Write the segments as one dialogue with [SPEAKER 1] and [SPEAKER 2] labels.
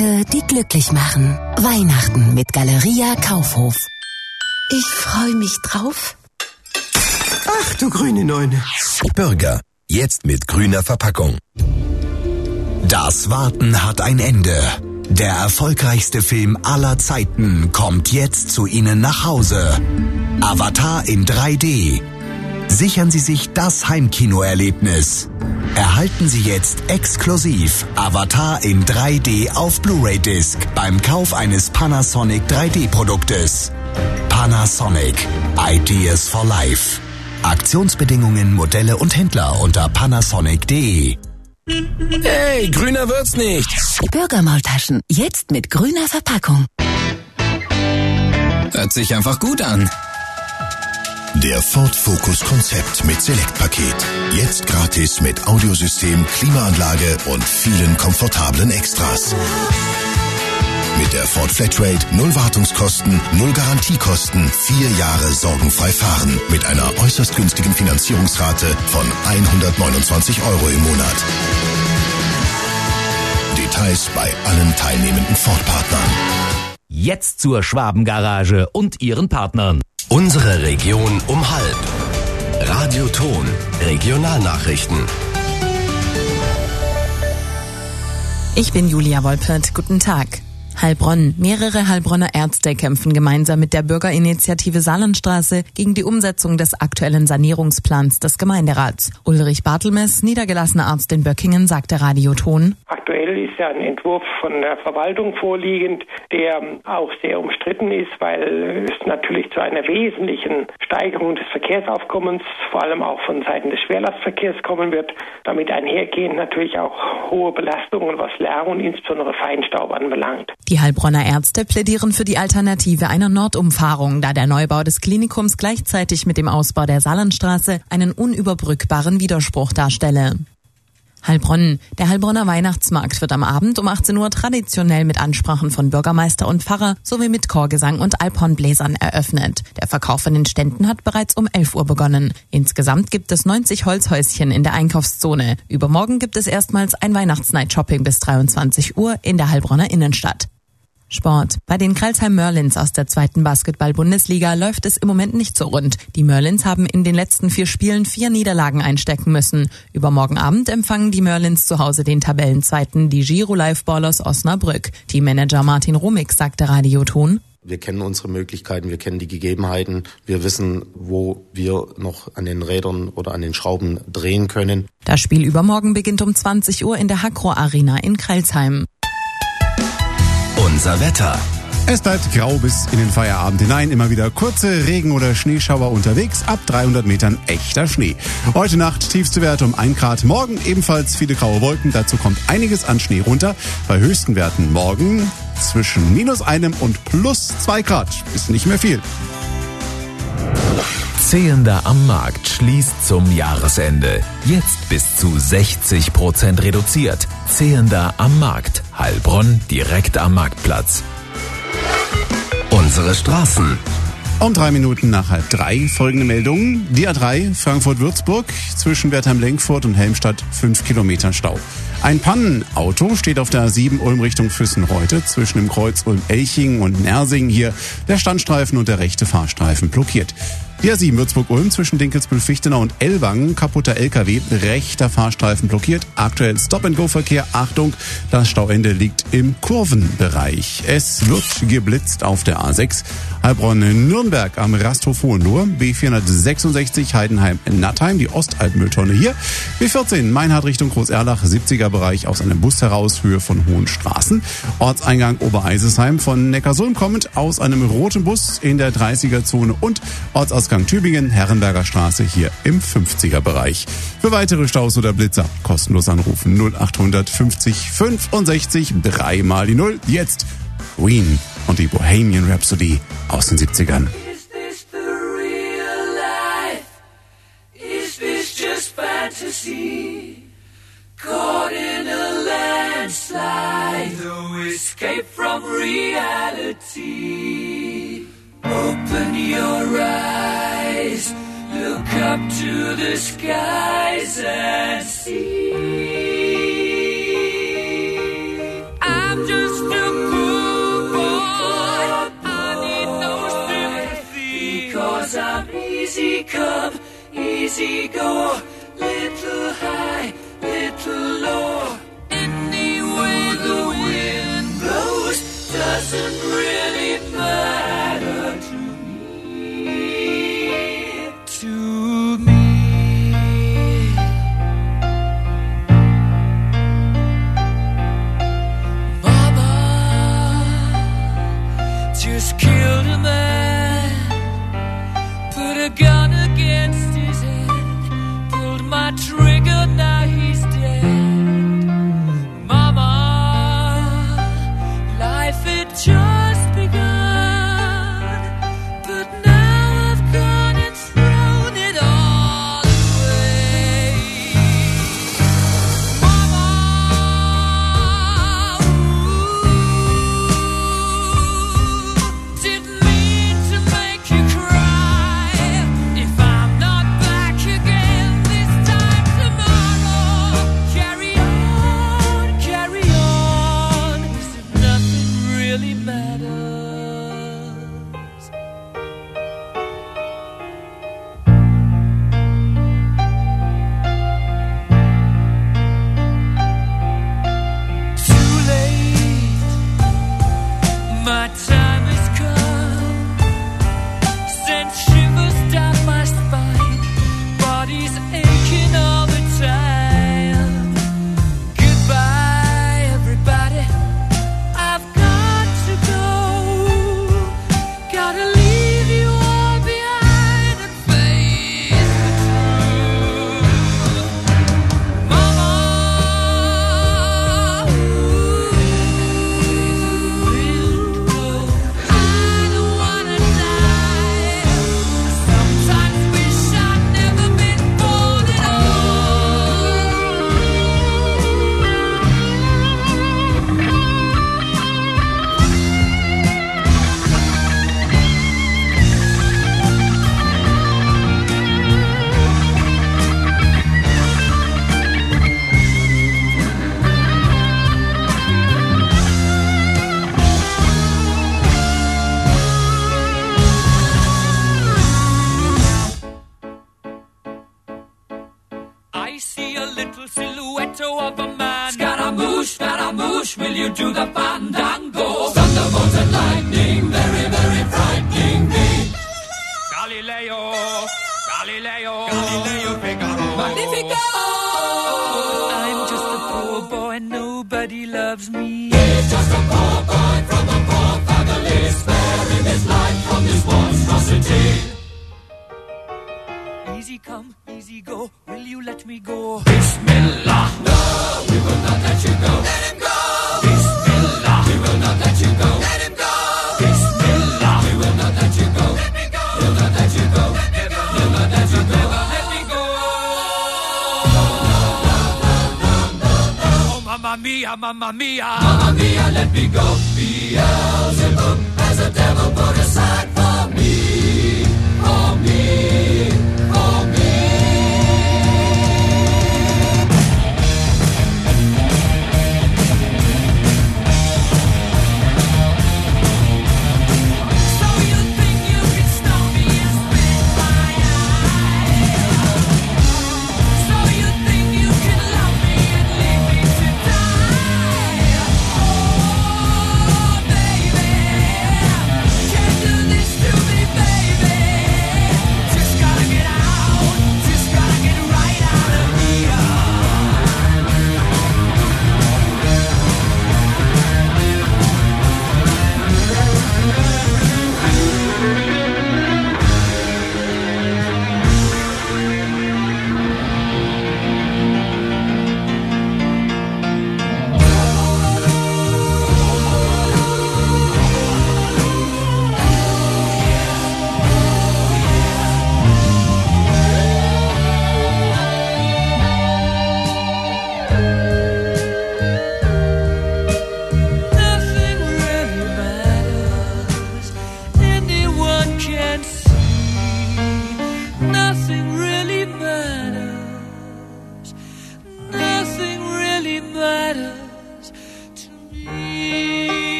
[SPEAKER 1] Geschenke, die glücklich machen. Weihnachten mit Galeria Kaufhof.
[SPEAKER 2] Ich freue mich drauf.
[SPEAKER 3] Ach, du grüne Neune.
[SPEAKER 4] Burger, jetzt mit grüner Verpackung. Das Warten hat ein Ende. Der erfolgreichste Film aller Zeiten kommt jetzt zu Ihnen nach Hause. Avatar in 3D. Sichern Sie sich das Heimkinoerlebnis. Erhalten Sie jetzt exklusiv Avatar in 3D auf Blu-ray-Disc beim Kauf eines Panasonic 3D-Produktes. Panasonic. Ideas for Life. Aktionsbedingungen, Modelle und Händler unter panasonic.de.
[SPEAKER 5] Hey, grüner wird's nicht.
[SPEAKER 1] Burgermaultaschen, jetzt mit grüner Verpackung.
[SPEAKER 5] Hört sich einfach gut an.
[SPEAKER 4] Der Ford Focus Konzept mit Select-Paket. Jetzt gratis mit Audiosystem, Klimaanlage und vielen komfortablen Extras. Mit der Ford Flatrate 0 Wartungskosten, 0 Garantiekosten, 4 Jahre sorgenfrei fahren. Mit einer äußerst günstigen Finanzierungsrate von 129 € im Monat. Details bei allen teilnehmenden Ford-Partnern.
[SPEAKER 6] Jetzt zur Schwabengarage und ihren Partnern.
[SPEAKER 4] Unsere Region um halb. Radio Ton, Regionalnachrichten.
[SPEAKER 7] Ich bin Julia Wolpert. Guten Tag. Heilbronn. Mehrere Heilbronner Ärzte kämpfen gemeinsam mit der Bürgerinitiative Saarlandstraße gegen die Umsetzung des aktuellen Sanierungsplans des Gemeinderats. Ulrich Bartelmes, niedergelassener Arzt in Böckingen, sagte Radio Ton.
[SPEAKER 8] Aktuell ist ja ein Entwurf von der Verwaltung vorliegend, der auch sehr umstritten ist, weil es natürlich zu einer wesentlichen Steigerung des Verkehrsaufkommens, vor allem auch von Seiten des Schwerlastverkehrs kommen wird. Damit einhergehend natürlich auch hohe Belastungen, was Lärm und insbesondere Feinstaub anbelangt.
[SPEAKER 7] Die Heilbronner Ärzte plädieren für die Alternative einer Nordumfahrung, da der Neubau des Klinikums gleichzeitig mit dem Ausbau der Saarlandstraße einen unüberbrückbaren Widerspruch darstelle. Heilbronn. Der Heilbronner Weihnachtsmarkt wird am Abend um 18 Uhr traditionell mit Ansprachen von Bürgermeister und Pfarrer sowie mit Chorgesang und Alphornbläsern eröffnet. Der Verkauf von den Ständen hat bereits um 11 Uhr begonnen. Insgesamt gibt es 90 Holzhäuschen in der Einkaufszone. Übermorgen gibt es erstmals ein Weihnachtsnight-Shopping bis 23 Uhr in der Heilbronner Innenstadt. Sport. Bei den Crailsheim Merlins aus der 2. Basketball-Bundesliga läuft es im Moment nicht so rund. Die Merlins haben in den letzten 4 Spielen 4 Niederlagen einstecken müssen. Übermorgen Abend empfangen die Merlins zu Hause den Tabellenzweiten, die Giro Live Ballers Osnabrück. Teammanager Martin Rumig sagte Radio Ton.
[SPEAKER 9] Wir kennen unsere Möglichkeiten, wir kennen die Gegebenheiten, wir wissen, wo wir noch an den Rädern oder an den Schrauben drehen können.
[SPEAKER 7] Das Spiel übermorgen beginnt um 20 Uhr in der Hakro Arena in Crailsheim.
[SPEAKER 4] Unser Wetter.
[SPEAKER 10] Es bleibt grau bis in den Feierabend hinein. Immer wieder kurze Regen- oder Schneeschauer unterwegs. Ab 300 Metern echter Schnee. Heute Nacht tiefste Werte um 1 Grad. Morgen ebenfalls viele graue Wolken. Dazu kommt einiges an Schnee runter. Bei höchsten Werten morgen zwischen -1 und +2 Grad. Ist nicht mehr viel.
[SPEAKER 6] Zehender am Markt schließt zum Jahresende. Jetzt bis zu 60% reduziert. Zehender am Markt. Heilbronn direkt am Marktplatz.
[SPEAKER 4] Unsere Straßen.
[SPEAKER 10] Um 3 Minuten nach 2:30 folgende Meldungen. Die A3 Frankfurt-Würzburg zwischen Wertheim-Lenkfurt und Helmstadt 5 Kilometer Stau. Ein Pannenauto steht auf der A7 Ulm Richtung Füssen-Reute zwischen dem Kreuz Ulm-Elching und Nersing. Hier der Standstreifen und der rechte Fahrstreifen blockiert. Die A7 Würzburg-Ulm zwischen Dinkelsbühl-Fichtenau und Ellwangen, kaputter LKW, rechter Fahrstreifen blockiert. Aktuell Stop-and-Go-Verkehr. Achtung, das Stauende liegt im Kurvenbereich. Es wird geblitzt auf der A6. Heilbronn-Nürnberg am Rasthof Hohenlohe. B466 Heidenheim-Nattheim, die Ostalbmülltonne hier. B14 Meinhard Richtung Groß-Erlach, 70er-Bereich aus einem Bus heraus, Höhe von Hohenstraßen. Ortseingang Obereisesheim von Neckarsulm kommend aus einem roten Bus in der 30er-Zone und Ortsausgang Tübingen, Herrenberger Straße hier im 50er-Bereich. Für weitere Staus oder Blitzer kostenlos anrufen 0800 50 65 3 mal die 0. Jetzt Queen und die Bohemian Rhapsody aus den 70ern.
[SPEAKER 11] Is this the real life? Is this just fantasy? Caught in a landslide, no escape from reality. Open your eyes, look up to the skies and see. I'm just a poor boy. I need no sympathy, because I'm easy come, easy go, little high, little low. Any way the wind blows doesn't really matter to me. To me. Mama just killed a man, put a gun against his head, pulled my trigger, now he's dead. Mama, life had just begun, but now I've gone and thrown it all away. Mama, didn't mean to make you cry. If I'm not back again this time tomorrow, carry on, as if nothing really matters. Too late, my time has come. Sent shivers down my spine, body's aching all the time. Goodbye, everybody, I've got to go. Gotta leave you all behind and face the truth. Mama, I don't wanna die. Sometimes wish I'd never been born at I see a little silhouette of a man. Scaramouche, will you do the fandango? Thunderbolts and lightning, very, very frightening me. Galileo, Figaro. Magnifico! I'm just a poor boy, nobody loves me. He's just a poor boy from a poor family, sparing his life from this monstrosity. Easy come, easy go, will you let me go? Bismillah, no, we will not let you go. Let him go! Bismillah, we will not let you go. Let him go! Bismillah, we will not let you go. Let me go! We'll not let you go. Let me go! We'll not let you go. Let me go! Oh, mamma mia, mamma mia. Mamma mia, let me go. Beelzebub has a devil put aside for me. For me. For me. So you think you can stop me and spit my eye? So you think you can love me and leave me to die? Oh, baby, can't do this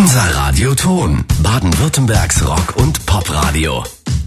[SPEAKER 4] Unser Radioton. Baden-Württembergs Rock- und Popradio.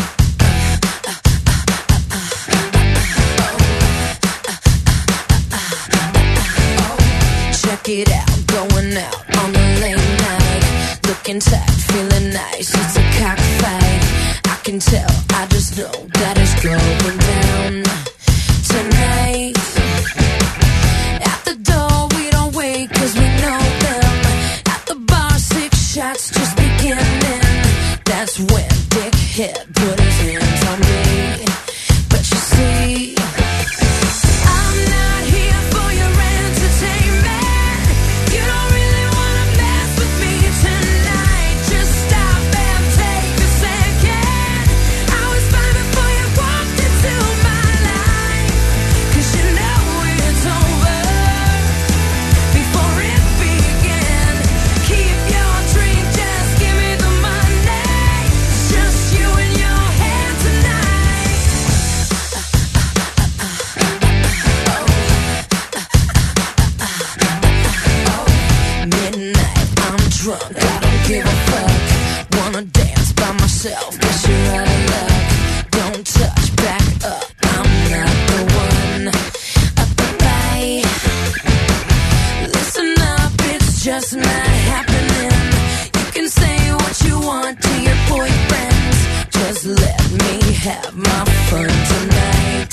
[SPEAKER 12] Check it out, going out on a late night. Looking tight, feeling nice, it's a cockfight. I can tell, I just know that it's going down tonight. At the door, we don't wait, cause we know them. At the bar, 6 shots just beginning. That's when Dickhead put his hands on me. But you see, I'm not here for your entertainment. You don't really wanna mess with me tonight. Just stop and take a second. I was fine before you walked into my life. 'Cause you know it's over before it began. Keep your drink, just give me the money. Just you and your hand tonight. Midnight, I'm drunk, I don't give a fuck. Wanna dance by myself, guess you're out of luck. Don't touch, back up, I'm not the one. Bye. Listen up, it's just not happening. You can say what you want to your boyfriends. Just let me have my fun tonight.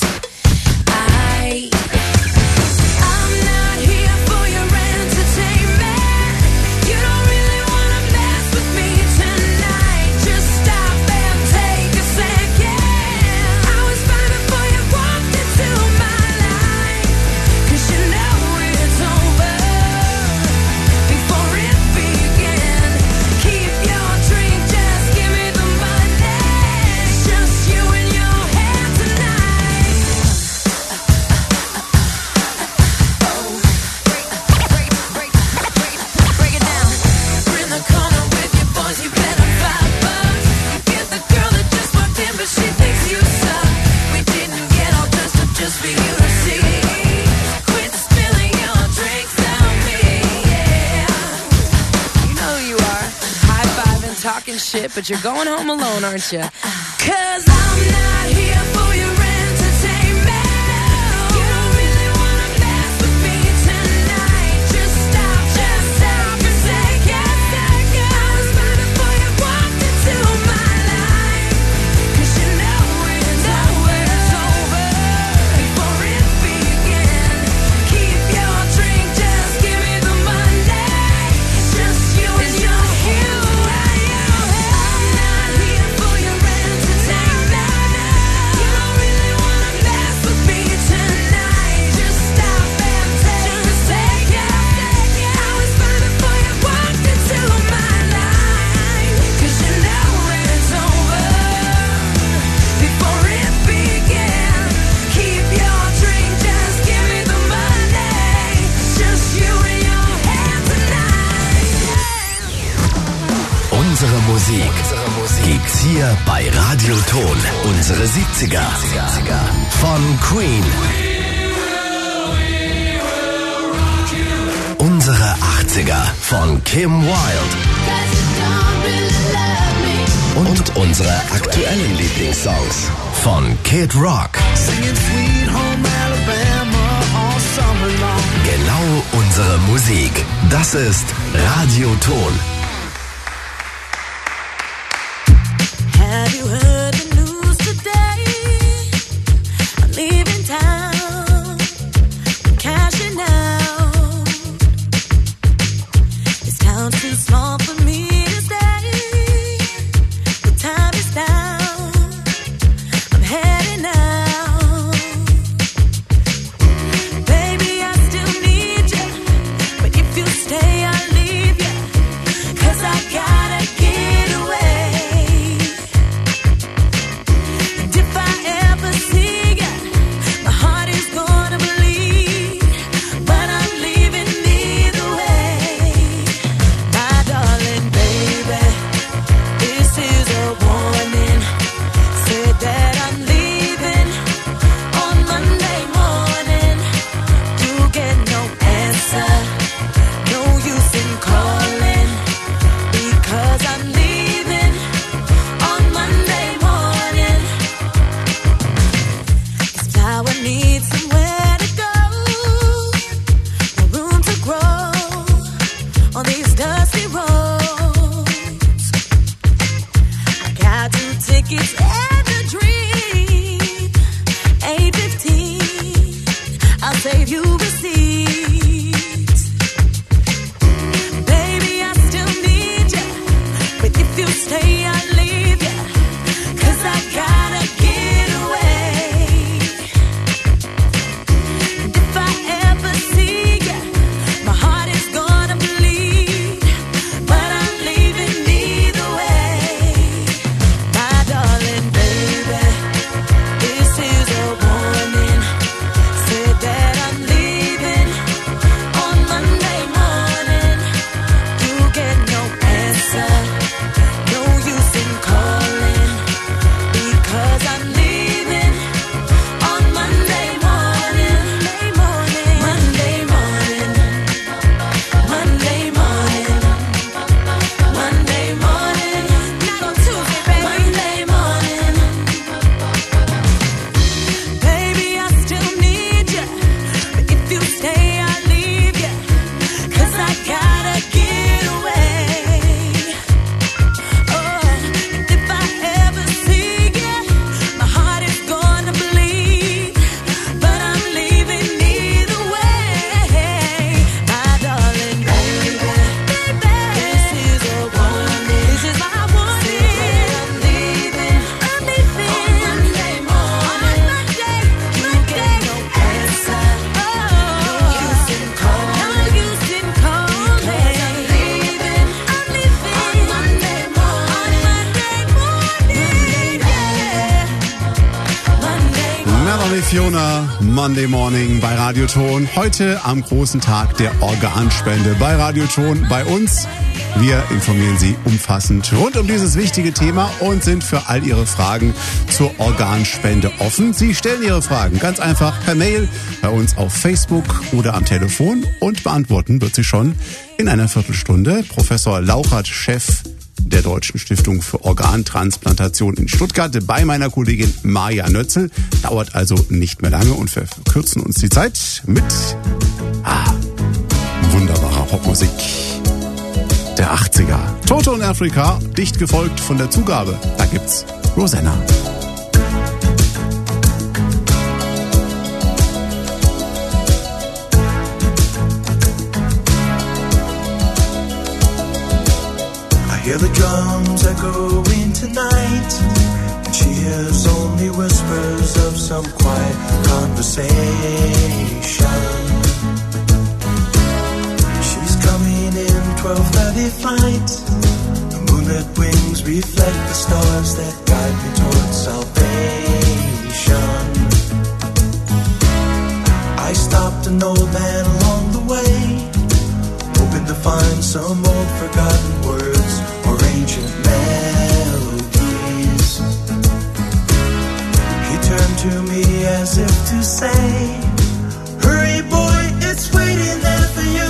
[SPEAKER 12] I'm not here for your entertainment. You don't really wanna mess with me tonight. Just stop and take a second. I was fine before you walked into my life. 'Cause you know it's over before it began. Keep your drink, just give me the money. Just you and your hand tonight. Break it down. We're in the corner with your boys, you better $5. You get the girl that just walked in, but she thinks you suck. We didn't get all dressed up just for you to see. Quit spilling your drinks on me, yeah. You know who you are. High-fiving, talking shit, but you're going home alone, aren't you? 'Cause I'm not here for your entertainment. You don't really wanna mess with me tonight. Just stop and take a second. I was fine before you walked into my life. 'Cause you know it's over before it began. Keep your drink, just give me the money. Just you and your I'm not here for your entertainment. You don't really wanna mess with me tonight. Just stop and take a second. I was fine before you walked into my life. 'Cause you know it's over before it began. Keep your drink, just give me the money. Just you and your hand tonight.
[SPEAKER 4] Unsere Musik gibt's hier bei Radioton. Unsere 70er von Queen. Unsere 80er von Kim Wilde. Und unsere aktuellen Lieblingssongs von Kid Rock. Genau unsere Musik. Das ist Radioton.
[SPEAKER 12] Have you heard the news today? I'm leaving town, I'm cashing out. This town's too small for me to stay. The time is now, I'm heading out. Baby, I still need you, but if you stay, I'll leave you. 'Cause I gotta get away.
[SPEAKER 11] save you receipts. Baby, I still need you, but if you stay, I'll leave you, 'cause I gotta get away. And if I ever see you, my heart is gonna bleed, but I'm leaving either way. My darling baby, this is a warning. Said that I'm leaving on Monday morning. You get no answer, no use in calling, because I'm leaving on Monday morning. Monday morning, Monday morning, Monday morning, not on Tuesday, baby. Monday morning. Baby, I still need you, but if you stay, I'll leave you, 'cause I gotta get away. Oh, and if I ever see you, my heart is gonna bleed, but I'm leaving either way. My darling baby, this is a warning. This is my warning. I'm leaving on Monday morning. You get no answer, no use in calling, I'm leaving on Monday morning,
[SPEAKER 10] Melanie Fiona, Monday Morning bei Radioton. Heute am großen Tag der Organspende bei Radioton bei uns. Wir informieren Sie umfassend rund um dieses wichtige Thema und sind für all Ihre Fragen zur Organspende offen. Sie stellen Ihre Fragen ganz einfach per Mail bei uns auf Facebook oder am Telefon und beantworten wird sie schon in einer Viertelstunde. Professor Lauchert, Chef der Deutschen Stiftung für Organtransplantation in Stuttgart, bei meiner Kollegin Maja Nötzel. Dauert also nicht mehr lange und wir verkürzen uns die Zeit mit wunderbarer Popmusik der 80er. Toto in Afrika, dicht gefolgt von der Zugabe. Da gibt's Rosanna.
[SPEAKER 13] I hear the drums echoing tonight, and she hears only whispers of some quiet conversation. She's coming in 12:30 flight. The moonlit wings reflect the stars that guide me towards salvation. I stopped an old man along the way, hoping to find some old forgotten words or ancient melodies. He turned to me as if to say, hurry boy, it's waiting there for you.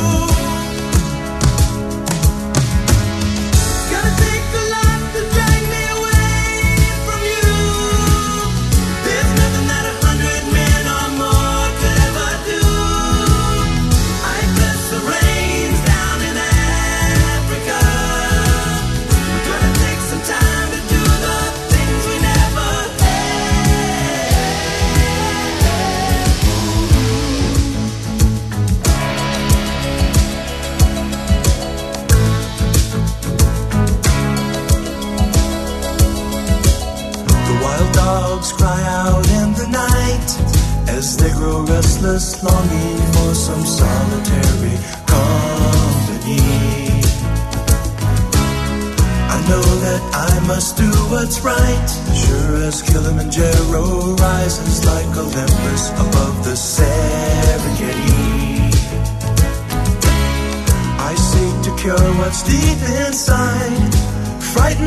[SPEAKER 13] Gonna take a lot to drag me away from you. There's nothing that 100 men or more could ever do. I bless the rains down in Africa. We're gonna take some time to do the things we never The wild dogs cry out in the night as they grow restless, longing for some solitary company. I know that I must do what's right, sure as Kilimanjaro rises like Olympus above the Serengeti. I seek to cure what's deep inside, frightened